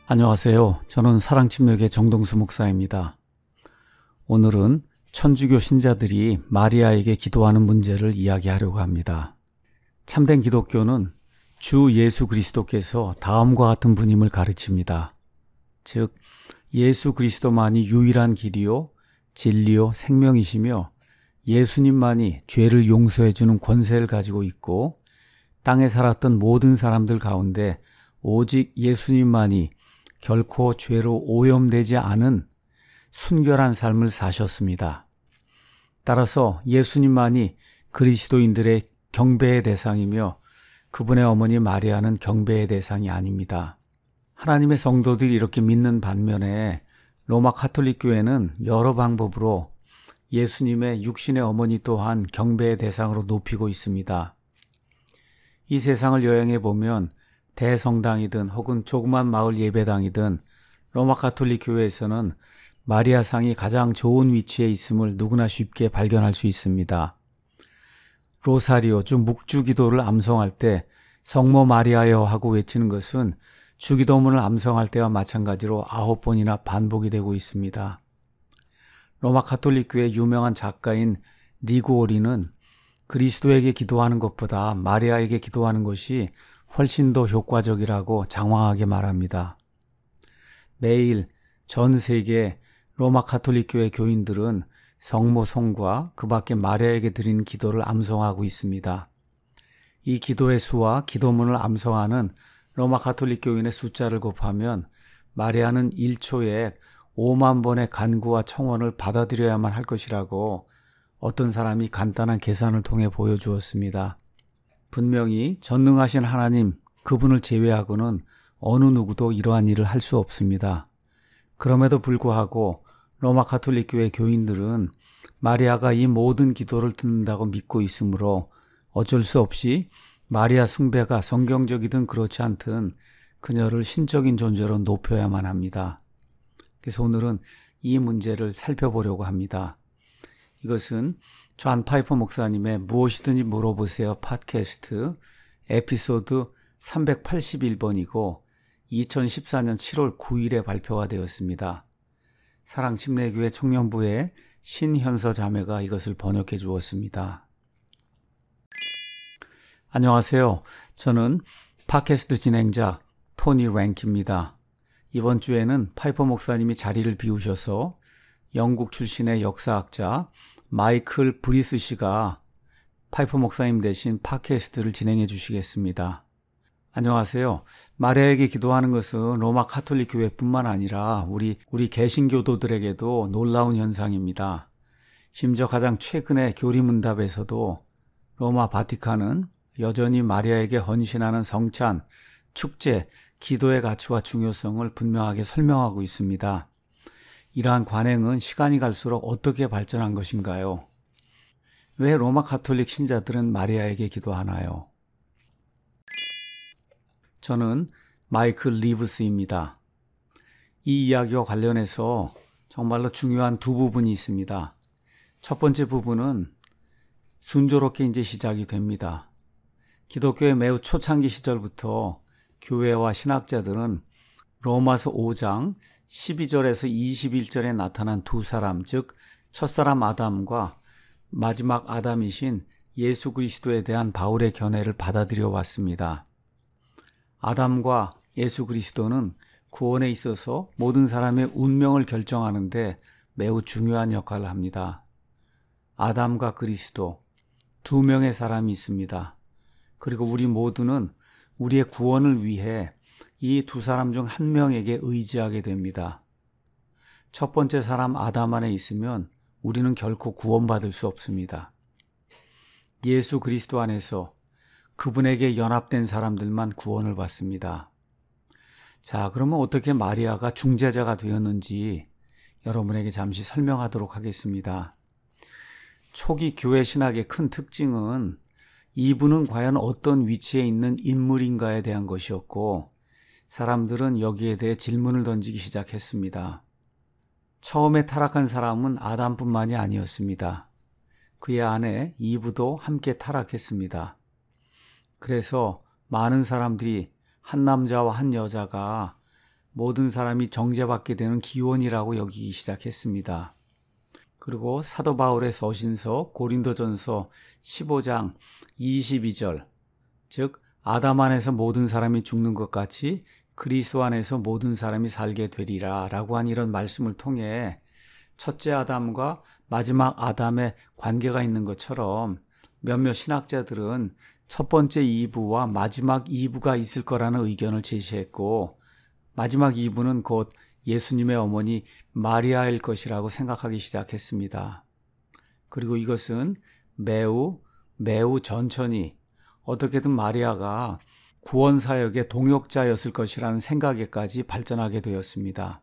안녕하세요. 저는 사랑침략의 정동수 목사입니다. 오늘은 천주교 신자들이 마리아에게 기도하는 문제를 이야기하려고 합니다. 참된 기독교는 주 예수 그리스도께서 다음과 같은 분임을 가르칩니다. 즉, 예수 그리스도만이 유일한 길이요, 진리요, 생명이시며 예수님만이 죄를 용서해주는 권세를 가지고 있고 땅에 살았던 모든 사람들 가운데 오직 예수님만이 결코 죄로 오염되지 않은 순결한 삶을 사셨습니다. 따라서 예수님만이 그리스도인들의 경배의 대상이며 그분의 어머니 마리아는 경배의 대상이 아닙니다. 하나님의 성도들이 이렇게 믿는 반면에 로마 가톨릭 교회는 여러 방법으로 예수님의 육신의 어머니 또한 경배의 대상으로 높이고 있습니다. 이 세상을 여행해 보면 대성당이든 혹은 조그만 마을 예배당이든 로마 가톨릭 교회에서는 마리아 상이 가장 좋은 위치에 있음을 누구나 쉽게 발견할 수 있습니다. 로사리오, 즉 묵주 기도를 암송할 때 성모 마리아여 하고 외치는 것은 주기도문을 암송할 때와 마찬가지로 9번이나 반복이 되고 있습니다. 로마 가톨릭 교회 유명한 작가인 리고오리는 그리스도에게 기도하는 것보다 마리아에게 기도하는 것이 훨씬 더 효과적이라고 장황하게 말합니다. 매일 전 세계 로마 가톨릭 교회 교인들은 성모 송과 그 밖에 마리아에게 드리는 기도를 암송하고 있습니다. 이 기도의 수와 기도문을 암송하는 로마 가톨릭 교인의 숫자를 곱하면 마리아는 1초에 5만 번의 간구와 청원을 받아들여야만 할 것이라고 어떤 사람이 간단한 계산을 통해 보여주었습니다. 분명히 전능하신 하나님, 그분을 제외하고는 어느 누구도 이러한 일을 할 수 없습니다. 그럼에도 불구하고 로마 가톨릭 교회 교인들은 마리아가 이 모든 기도를 듣는다고 믿고 있으므로 어쩔 수 없이 마리아 숭배가 성경적이든 그렇지 않든 그녀를 신적인 존재로 높여야만 합니다. 그래서 오늘은 이 문제를 살펴보려고 합니다. 이것은 존 파이퍼 목사님의 무엇이든지 물어보세요 팟캐스트 에피소드 381번이고 2014년 7월 9일에 발표가 되었습니다. 사랑침례교회 청년부의 신현서 자매가 이것을 번역해 주었습니다. 안녕하세요. 저는 팟캐스트 진행자 토니 랭키입니다. 이번 주에는 파이퍼 목사님이 자리를 비우셔서 영국 출신의 역사학자 마이클 브리스 씨가 파이퍼 목사님 대신 팟캐스트를 진행해 주시겠습니다. 안녕하세요. 마리아에게 기도하는 것은 로마 가톨릭 교회뿐만 아니라 우리 개신교도들에게도 놀라운 현상입니다. 심지어 가장 최근의 교리문답에서도 로마 바티칸은 여전히 마리아에게 헌신하는 성찬, 축제, 기도의 가치와 중요성을 분명하게 설명하고 있습니다. 이러한 관행은 시간이 갈수록 어떻게 발전한 것인가요? 왜 로마 가톨릭 신자들은 마리아에게 기도하나요? 저는 마이클 리브스입니다. 이 이야기와 관련해서 정말로 중요한 두 부분이 있습니다. 첫 번째 부분은 순조롭게 이제 시작이 됩니다. 기독교의 매우 초창기 시절부터 교회와 신학자들은 로마서 5장 12절에서 21절에 나타난 두 사람, 즉 첫사람 아담과 마지막 아담이신 예수 그리스도에 대한 바울의 견해를 받아들여 왔습니다. 아담과 예수 그리스도는 구원에 있어서 모든 사람의 운명을 결정하는데 매우 중요한 역할을 합니다. 아담과 그리스도, 두 명의 사람이 있습니다. 그리고 우리 모두는 우리의 구원을 위해 이 두 사람 중 한 명에게 의지하게 됩니다. 첫 번째 사람 아담 안에 있으면 우리는 결코 구원받을 수 없습니다. 예수 그리스도 안에서 그분에게 연합된 사람들만 구원을 받습니다. 자, 그러면 어떻게 마리아가 중재자가 되었는지 여러분에게 잠시 설명하도록 하겠습니다. 초기 교회 신학의 큰 특징은 이분은 과연 어떤 위치에 있는 인물인가에 대한 것이었고 사람들은 여기에 대해 질문을 던지기 시작했습니다. 처음에 타락한 사람은 아담뿐만이 아니었습니다. 그의 아내 이브도 함께 타락했습니다. 그래서 많은 사람들이 한 남자와 한 여자가 모든 사람이 정죄받게 되는 기원이라고 여기기 시작했습니다. 그리고 사도 바울의 서신서 고린도전서 15장 22절, 즉 아담 안에서 모든 사람이 죽는 것 같이 그리스도 안에서 모든 사람이 살게 되리라 라고 한 이런 말씀을 통해 첫째 아담과 마지막 아담의 관계가 있는 것처럼 몇몇 신학자들은 첫 번째 이브와 마지막 이브가 있을 거라는 의견을 제시했고, 마지막 이브는 곧 예수님의 어머니 마리아일 것이라고 생각하기 시작했습니다. 그리고 이것은 매우 천천히 어떻게든 마리아가 구원 사역의 동역자였을 것이라는 생각에까지 발전하게 되었습니다.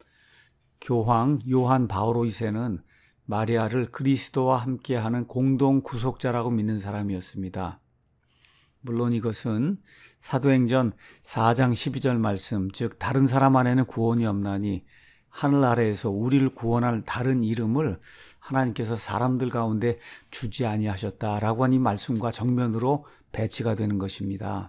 교황 요한 바오로 2세는 마리아를 그리스도와 함께하는 공동 구속자라고 믿는 사람이었습니다. 물론 이것은 사도행전 4장 12절 말씀, 즉 다른 사람 안에는 구원이 없나니 하늘 아래에서 우리를 구원할 다른 이름을 하나님께서 사람들 가운데 주지 아니하셨다라고 한 이 말씀과 정면으로 배치가 되는 것입니다.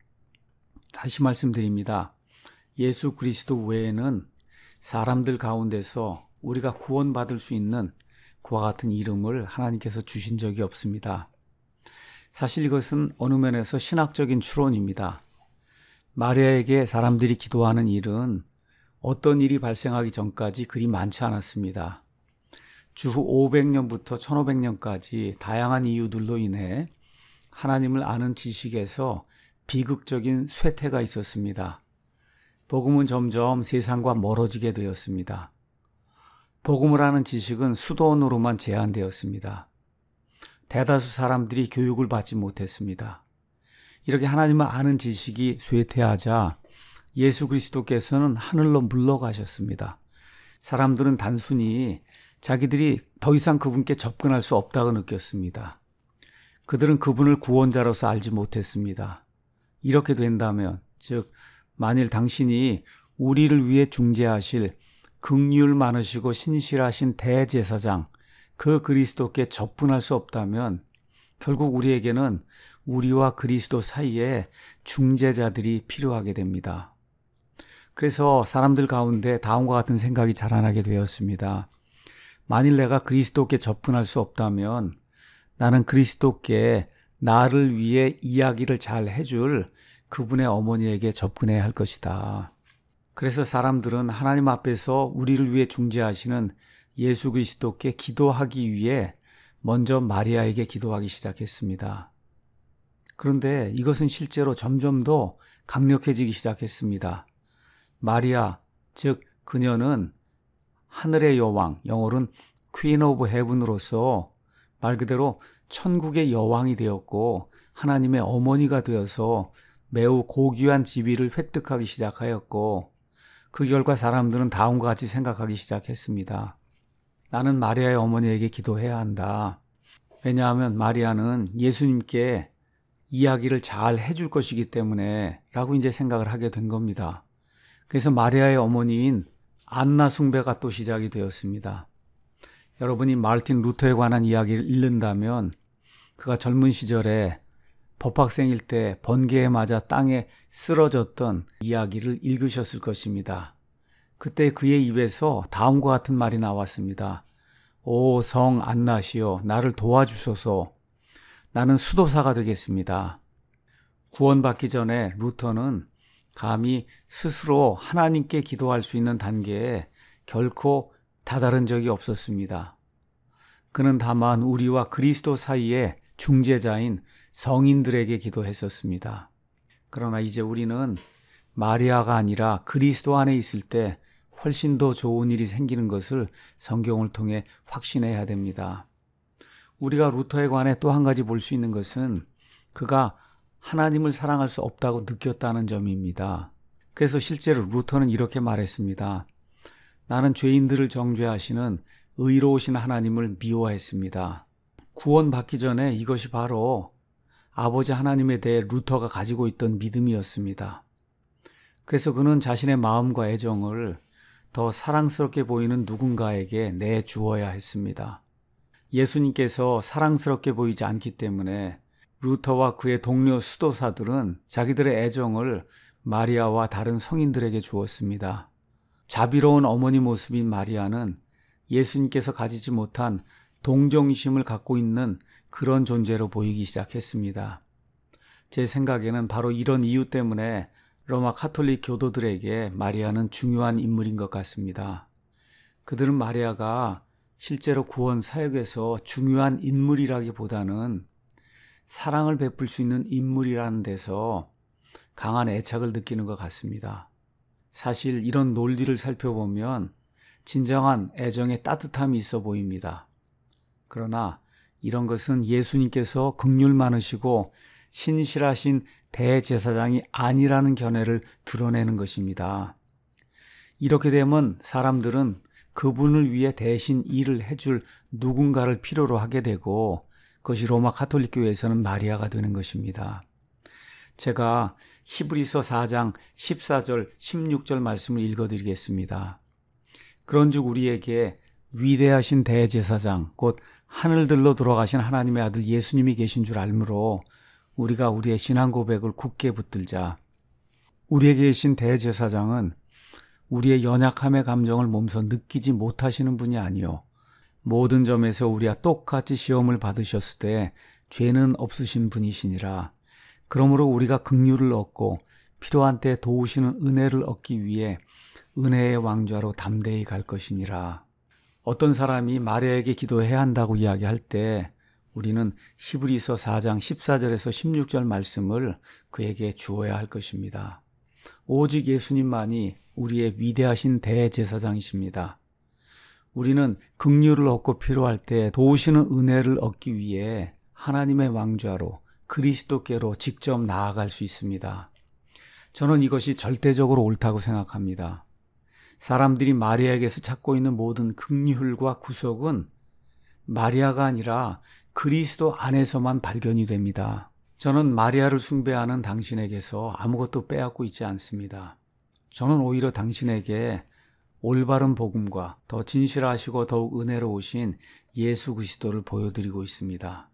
다시 말씀드립니다. 예수 그리스도 외에는 사람들 가운데서 우리가 구원받을 수 있는 그와 같은 이름을 하나님께서 주신 적이 없습니다. 사실 이것은 어느 면에서 신학적인 추론입니다. 마리아에게 사람들이 기도하는 일은 어떤 일이 발생하기 전까지 그리 많지 않았습니다. 주후 500년부터 1500년까지 다양한 이유들로 인해 하나님을 아는 지식에서 비극적인 쇠퇴가 있었습니다. 복음은 점점 세상과 멀어지게 되었습니다. 복음을 아는 지식은 수도원으로만 제한되었습니다. 대다수 사람들이 교육을 받지 못했습니다. 이렇게 하나님을 아는 지식이 쇠퇴하자 예수 그리스도께서는 하늘로 물러가셨습니다. 사람들은 단순히 자기들이 더 이상 그분께 접근할 수 없다고 느꼈습니다. 그들은 그분을 구원자로서 알지 못했습니다. 이렇게 된다면, 즉 만일 당신이 우리를 위해 중재하실 긍휼 많으시고 신실하신 대제사장 그 그리스도께 접근할 수 없다면 결국 우리에게는 우리와 그리스도 사이에 중재자들이 필요하게 됩니다. 그래서 사람들 가운데 다음과 같은 생각이 자라나게 되었습니다. 만일 내가 그리스도께 접근할 수 없다면 나는 그리스도께 나를 위해 이야기를 잘 해줄 그분의 어머니에게 접근해야 할 것이다. 그래서 사람들은 하나님 앞에서 우리를 위해 중재하시는 예수 그리스도께 기도하기 위해 먼저 마리아에게 기도하기 시작했습니다. 그런데 이것은 실제로 점점 더 강력해지기 시작했습니다. 마리아, 즉 그녀는 하늘의 여왕, 영어로는 Queen of Heaven으로서 말 그대로 천국의 여왕이 되었고 하나님의 어머니가 되어서 매우 고귀한 지위를 획득하기 시작하였고, 그 결과 사람들은 다음과 같이 생각하기 시작했습니다. 나는 마리아의 어머니에게 기도해야 한다. 왜냐하면 마리아는 예수님께 이야기를 잘 해줄 것이기 때문에 라고 이제 생각을 하게 된 겁니다. 그래서 마리아의 어머니인 안나 숭배가 또 시작이 되었습니다. 여러분이 마르틴 루터에 관한 이야기를 읽는다면 그가 젊은 시절에 법학생일 때 번개에 맞아 땅에 쓰러졌던 이야기를 읽으셨을 것입니다. 그때 그의 입에서 다음과 같은 말이 나왔습니다. 오 성 안나시여, 나를 도와주소서. 나는 수도사가 되겠습니다. 구원받기 전에 루터는 감히 스스로 하나님께 기도할 수 있는 단계에 결코 다다른 적이 없었습니다. 그는 다만 우리와 그리스도 사이에 중재자인 성인들에게 기도했었습니다. 그러나 이제 우리는 마리아가 아니라 그리스도 안에 있을 때 훨씬 더 좋은 일이 생기는 것을 성경을 통해 확신해야 됩니다. 우리가 루터에 관해 또 한 가지 볼 수 있는 것은 그가 하나님을 사랑할 수 없다고 느꼈다는 점입니다. 그래서 실제로 루터는 이렇게 말했습니다. 나는 죄인들을 정죄하시는 의로우신 하나님을 미워했습니다. 구원받기 전에 이것이 바로 아버지 하나님에 대해 루터가 가지고 있던 믿음이었습니다. 그래서 그는 자신의 마음과 애정을 더 사랑스럽게 보이는 누군가에게 내주어야 했습니다. 예수님께서 사랑스럽게 보이지 않기 때문에 루터와 그의 동료 수도사들은 자기들의 애정을 마리아와 다른 성인들에게 주었습니다. 자비로운 어머니 모습인 마리아는 예수님께서 가지지 못한 동정심을 갖고 있는 그런 존재로 보이기 시작했습니다. 제 생각에는 바로 이런 이유 때문에 로마 카톨릭 교도들에게 마리아는 중요한 인물인 것 같습니다. 그들은 마리아가 실제로 구원 사역에서 중요한 인물이라기보다는 사랑을 베풀 수 있는 인물이라는 데서 강한 애착을 느끼는 것 같습니다. 사실 이런 논리를 살펴보면 진정한 애정의 따뜻함이 있어 보입니다. 그러나 이런 것은 예수님께서 긍휼 많으시고 신실하신 대제사장이 아니라는 견해를 드러내는 것입니다. 이렇게 되면 사람들은 그분을 위해 대신 일을 해줄 누군가를 필요로 하게 되고 그것이 로마 카톨릭 교회에서는 마리아가 되는 것입니다. 제가 히브리서 4장 14절 16절 말씀을 읽어드리겠습니다. 그런즉 우리에게 위대하신 대제사장 곧 하늘들로 돌아가신 하나님의 아들 예수님이 계신 줄 알므로 우리가 우리의 신앙 고백을 굳게 붙들자. 우리에게 계신 대제사장은 우리의 연약함의 감정을 몸소 느끼지 못하시는 분이 아니요 모든 점에서 우리와 똑같이 시험을 받으셨을 때 죄는 없으신 분이시니라. 그러므로 우리가 긍휼을 얻고 필요한 때 도우시는 은혜를 얻기 위해 은혜의 왕좌로 담대히 갈 것이니라. 어떤 사람이 마리아에게 기도해야 한다고 이야기할 때 우리는 히브리서 4장 14절에서 16절 말씀을 그에게 주어야 할 것입니다. 오직 예수님만이 우리의 위대하신 대제사장이십니다. 우리는 긍휼을 얻고 필요할 때 도우시는 은혜를 얻기 위해 하나님의 왕좌로 그리스도께로 직접 나아갈 수 있습니다. 저는 이것이 절대적으로 옳다고 생각합니다. 사람들이 마리아에게서 찾고 있는 모든 긍휼과 구속은 마리아가 아니라 그리스도 안에서만 발견이 됩니다. 저는 마리아를 숭배하는 당신에게서 아무것도 빼앗고 있지 않습니다. 저는 오히려 당신에게 올바른 복음과 더 진실하시고 더욱 은혜로우신 예수 그리스도를 보여드리고 있습니다.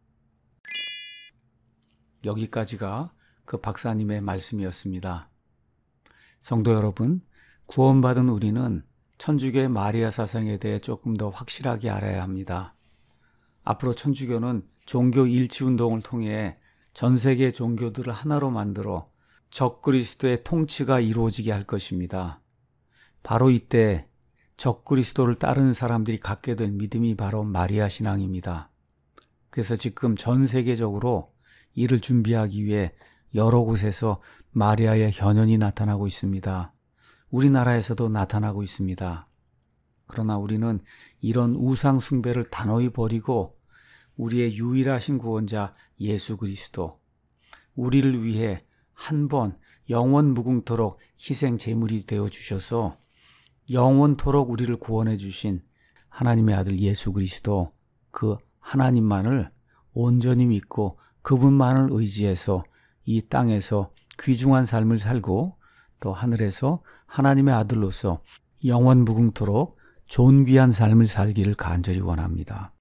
여기까지가 그 박사님의 말씀이었습니다. 성도 여러분, 구원받은 우리는 천주교의 마리아 사상에 대해 조금 더 확실하게 알아야 합니다. 앞으로 천주교는 종교 일치운동을 통해 전 세계 종교들을 하나로 만들어 적그리스도의 통치가 이루어지게 할 것입니다. 바로 이때 적그리스도를 따르는 사람들이 갖게 될 믿음이 바로 마리아 신앙입니다. 그래서 지금 전 세계적으로 이를 준비하기 위해 여러 곳에서 마리아의 현현이 나타나고 있습니다. 우리나라에서도 나타나고 있습니다. 그러나 우리는 이런 우상 숭배를 단호히 버리고 우리의 유일하신 구원자 예수 그리스도, 우리를 위해 한 번 영원 무궁토록 희생 제물이 되어 주셔서 영원토록 우리를 구원해 주신 하나님의 아들 예수 그리스도, 그 하나님만을 온전히 믿고 그분만을 의지해서 이 땅에서 귀중한 삶을 살고 또 하늘에서 하나님의 아들로서 영원 무궁토록 존귀한 삶을 살기를 간절히 원합니다.